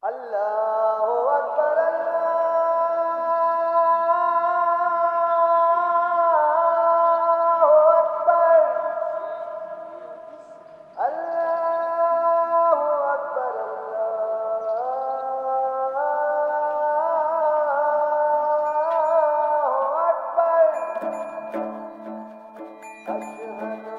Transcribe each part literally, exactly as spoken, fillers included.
अल्लाहु अकबर अल्लाहु अकबर अल्लाहु अकबर अल्लाहु अकबर अशहदु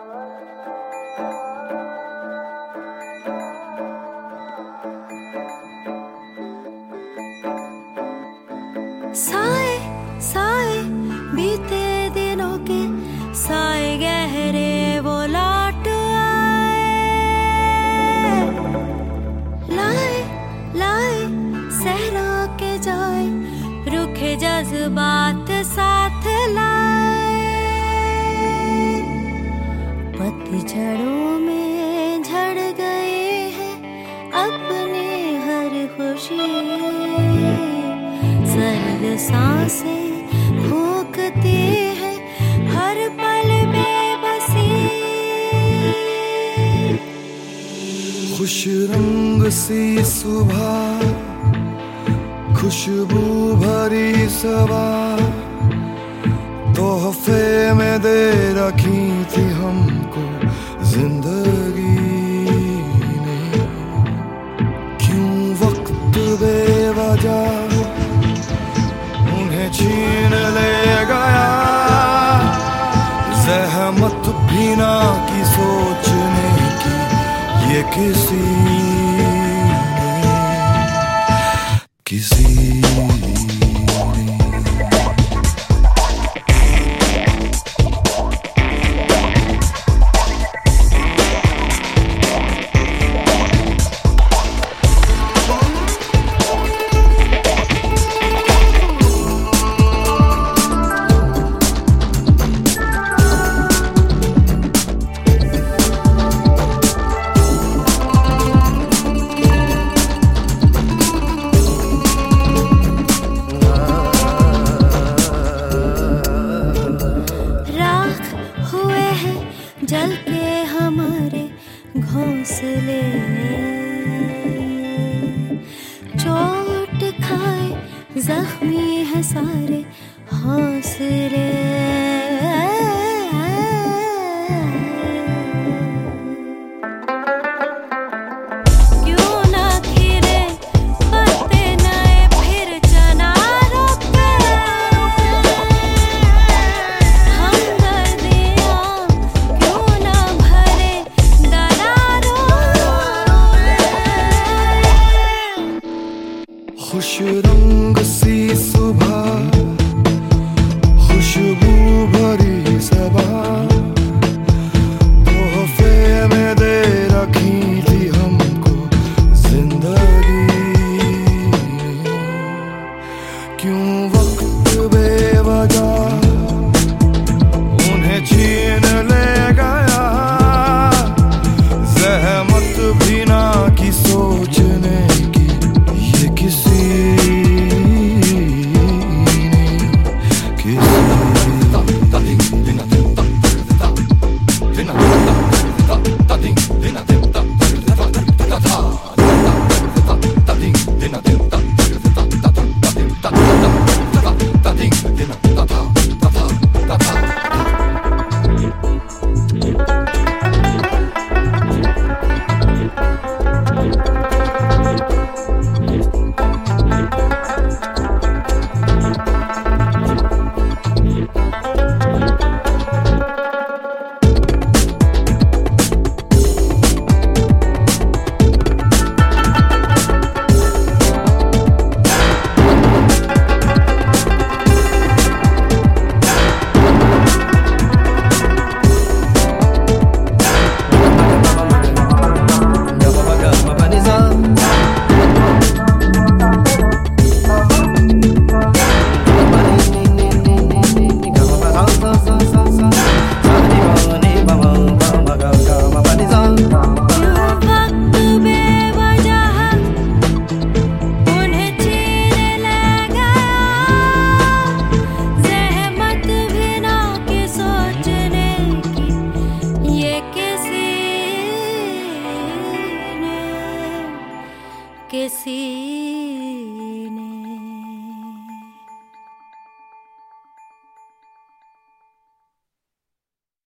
साए साए बीते दिनों के साए गहरे वो लौट आए, लाए लाए सहरा के जाए रुखे जज्बात साथ लाए। पतझड़ों में झड़ गए हैं अपने हर खुशी, सर्द सांसें फूंकती है हर पल बेबसी। खुश रंग सी सुबह, खुशबू भरी सवा, तोहफे में दे रखी थी हमको जिंदगी ने। क्यों वक्त बेवजह छीन ले गया, ज़हमत भी ना की सोचने की ये किसी ने, किसी जल के हमारे घोंसले, चोट खाए जख्मी है सारे हौसले। खुश रंग सी सुबह, खुशबू भरी सबा, तोहफे में दे रखी थी हमको जिंदगी। क्यों वक्त बेवजह उन्हें छीन ले गया, ज़हमत भी ना की सोचने की ये किसी के सी